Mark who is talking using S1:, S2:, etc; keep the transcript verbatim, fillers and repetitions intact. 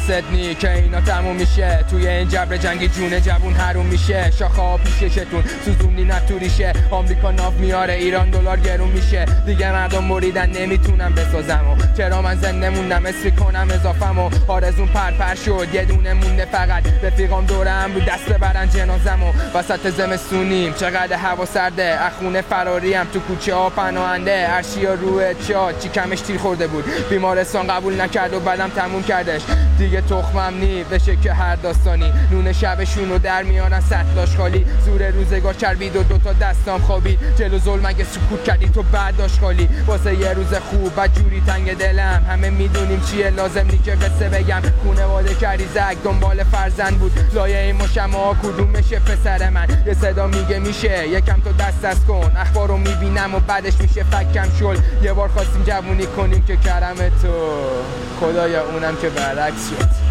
S1: دستت نی که اینا تموم میشه. توی این جبر جنگی جون جوون حروم میشه. شاخه ها پیششتون سوزوندی نتوریشه. آمریکا ناف میاره ایران دلار گرون میشه. دیگه مردم مریدن نمیتونم بسازم و چرا من زنده موندم اسفی کنم اضافم و آرزون پرپر شد یه دونه مونده فقط رفیقام دورم رو دست برن جنازم و وسط زمستونیم چقدر هوا سرده. اخونه فراریم تو کوچه ها پناهنده. ارشیا روی چا چی کمش تیر خورده بود بیمارستان قبول نکرد و بعدم تموم کردش. دیگه تخمم نی بشه که هر داستانی نون شبشون رو در میارن سطلاش خالی. زور روزگار چربید و دوتا دستام خوابید. جلو ظلم اگه سکوت کردی تو بعداش خالی. واسه یه روز خوب و جوری تنگ دلم همه میدونیم چیه لازم نی که قصه بگم. خونواده کردی زک دنبال فرزند بود لایه این مشمع کدومشه پسر من. یه صدا میگه میشه یکم تو دست دست کن. اخبارو میبینم و بعدش میشه فکم شل. یه بار خواستیم جوونی کنیم که کرم تو خدایا اونم که برعکس شد.